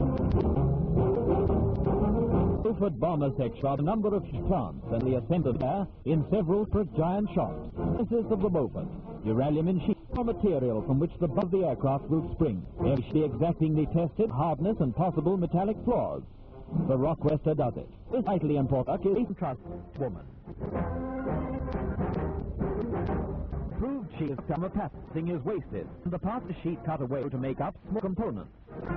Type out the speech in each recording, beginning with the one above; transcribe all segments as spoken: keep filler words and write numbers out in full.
Beaufort bomber section are a number of plants and the assembled there in several giant shops. This is of the Beaufort. Uranium in sheet or material from which the butt of the aircraft will spring. Actually exactingly tested hardness and possible metallic flaws. The Rockwester does it. This vitally important is a trust woman. Proved sheet summer passing is wasted, and the part of the sheet cut away to make up small components.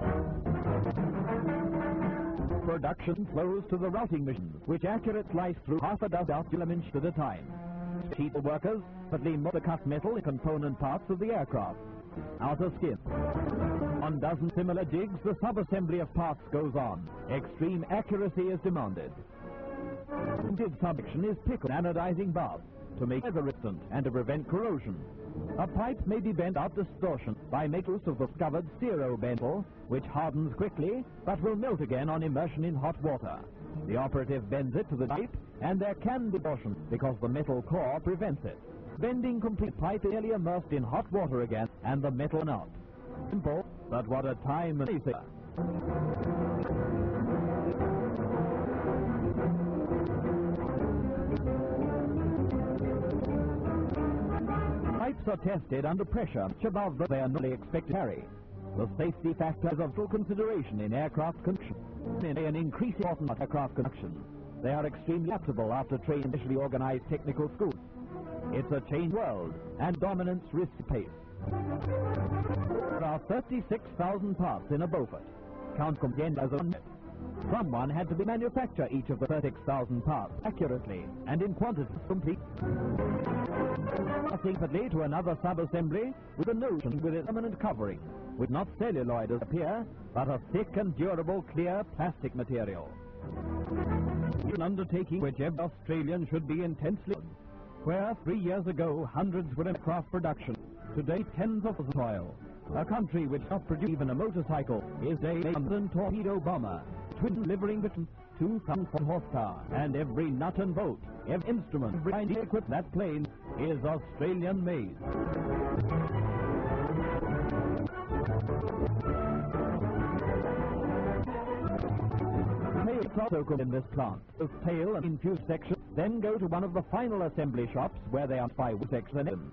Production flows to the routing machines, which accurate slice through half a dozen elements at a time. Sheet workers but leave the cut metal in component parts of the aircraft. Outer skin. On dozen similar jigs, the sub-assembly of parts goes on. Extreme accuracy is demanded. Jig subsection is pickled anodizing bath to make weather resistant and to prevent corrosion. A pipe may be bent out distortion by making use of the discovered Zero bendle, which hardens quickly but will melt again on immersion in hot water. The operative bends it to the pipe, and there can be torsion because the metal core prevents it. Bending complete pipe is nearly immersed in hot water again, and the metal out. Simple, but what a time and saver. Pipes are tested under pressure much above what they are normally expected to carry. The safety factor is of full consideration in aircraft construction. In an increasing importance of aircraft construction, they are extremely adaptable after training in specially organized technical schools. It's a changed world, and dominance risks pace. There are thirty-six thousand parts in a Beaufort. Count them as a unit. Someone had to be manufacture each of the thirty-six thousand parts accurately and in quantity complete. Passing rapidly to another sub-assembly with a notion with its permanent covering, with not celluloid as appear, but a thick and durable clear plastic material. An undertaking which every Australian should be intensely. Where three years ago hundreds were in craft production, today tens of toil. A country which not produce even a motorcycle is a London torpedo bomber, twin delivering between two thousand horsepower, and every nut and bolt, every instrument, every idea equipped that plane is Australian made. Tails also come in this plant. The tail and infused section then go to one of the final assembly shops where they are by section and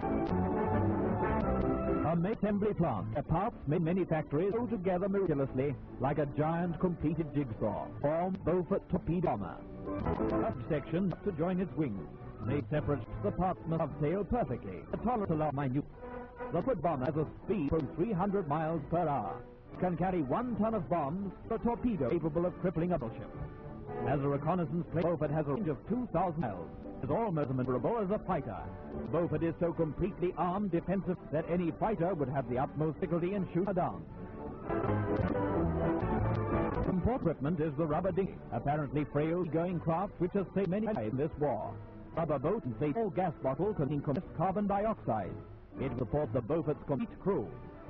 a main assembly plant. A parts made many factories go together miraculously like a giant completed jigsaw. Form Beaufort torpedo bomber. A section to join its wings. Made separate, the parts must dovetail perfectly. A tolerance allow minute. The Beaufort bomber has a speed from three hundred miles per hour. Can carry one ton of bombs, a torpedo capable of crippling a battleship. As a reconnaissance plane, Beaufort has a range of two thousand miles. Is almost as maneuverable as a fighter. Beaufort is so completely armed defensive that any fighter would have the utmost difficulty in shooting her down. Import equipment is the rubber dinghy, apparently frail-going craft which has saved many lives in this war. Rubber boat and a small gas bottle containing compressed carbon dioxide. It supports the Beaufort's complete crew.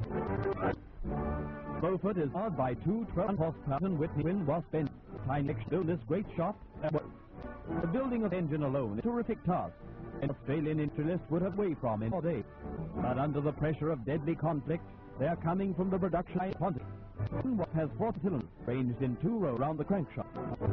Beaufort is powered by two twelve horsepower Whitney twin wasp engines. Tiny next to this great shop. The building of the engine alone is a terrific task. An Australian industrialist would have way from in four days. But under the pressure of deadly conflict, they are coming from the production line quantity. One has four cylinders ranged in two rows around the crankshaft.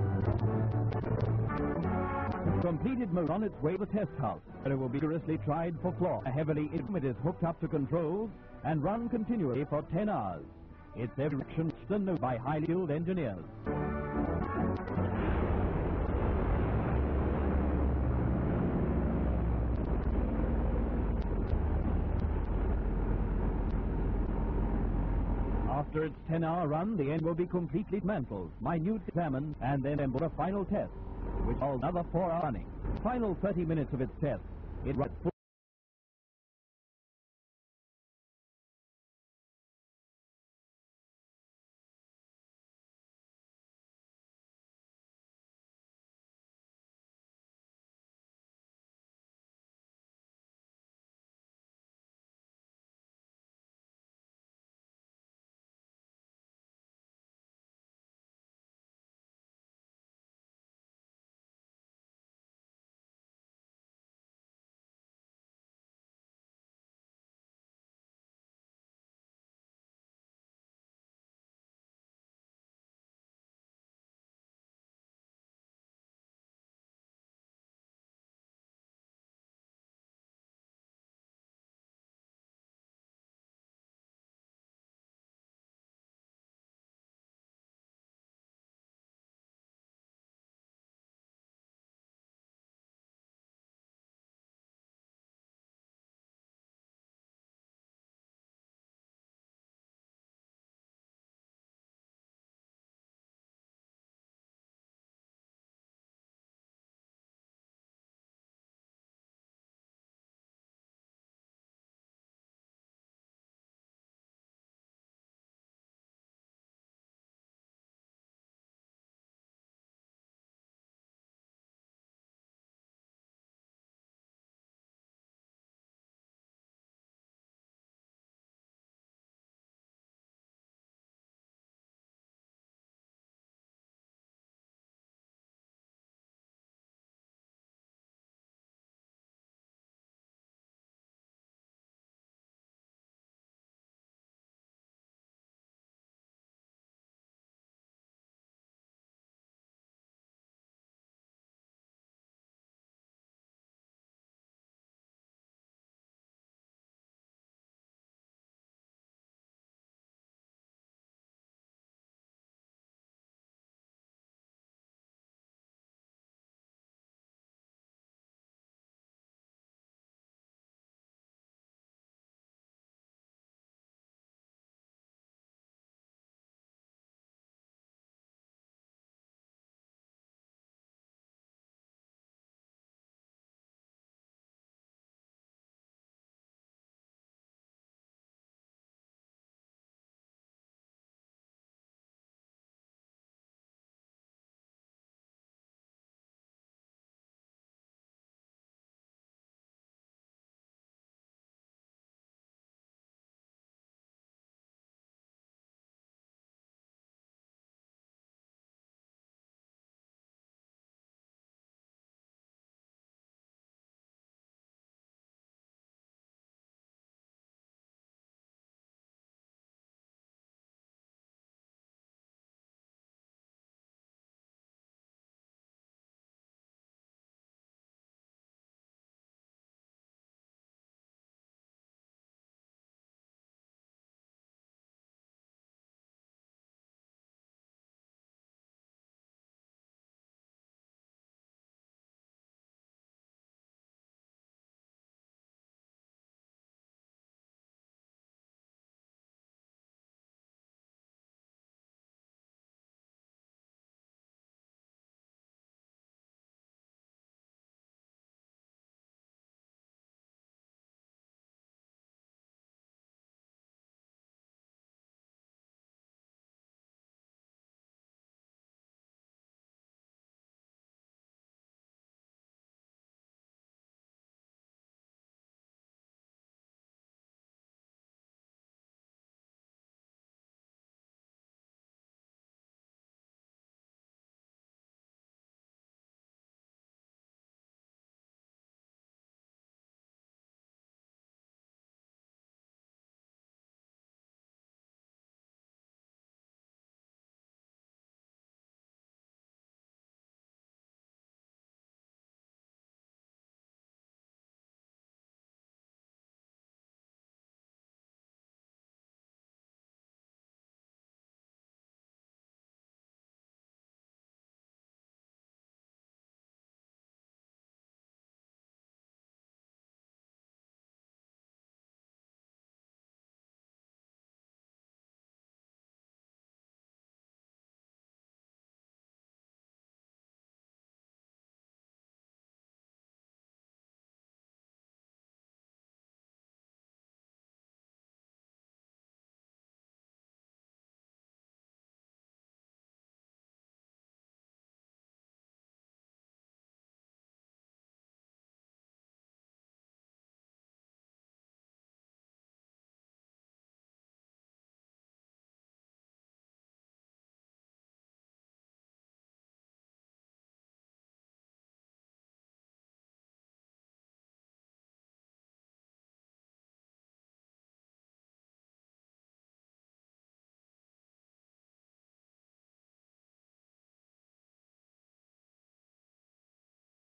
Completed motor on its way to the test house, where it will be rigorously tried for flaw. A heavily it is hooked up to controls and run continually for ten hours. Its every action known by highly skilled engineers. After its ten-hour run, the engine will be completely dismantled, minute examined, and then assembled a final test, which follows another four hour running. Final thirty minutes of its test, it runs full